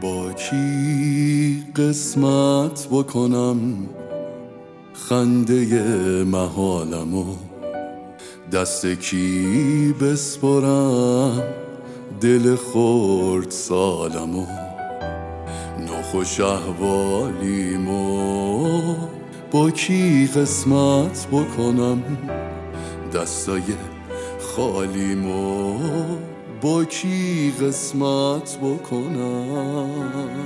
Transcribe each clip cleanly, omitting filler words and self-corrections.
با کی قسمت بکنم خنده محالمو، دست کی بسپرم دل خرد سالمو، نخوش احوالیمو با کی قسمت بکنم، دستای خالیمو با کی قسمت بکنم.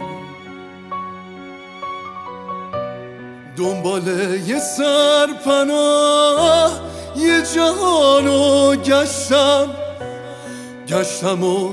دنبال یه سرپناه یه جهانو گشتم و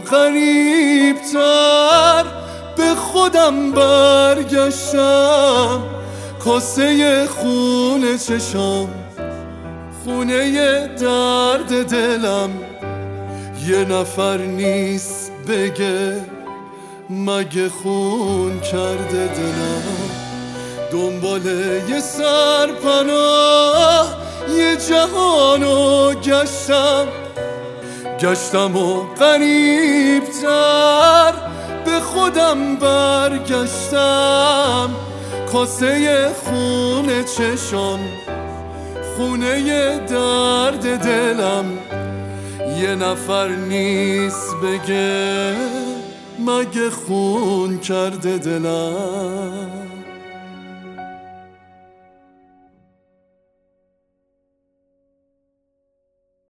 غریبتر به خودم برگشتم. کاسه خونه چشام، خونه درد دلم، یه نفر نیست بگه مگه خون کرده دلم. دنبال یه سرپناه یه جهانو گشتم و غریبتر به خودم برگشتم. کاسه خونه چشام، خونه درد دلم، یه نفر نیست بگه مگه خون کرده دلم.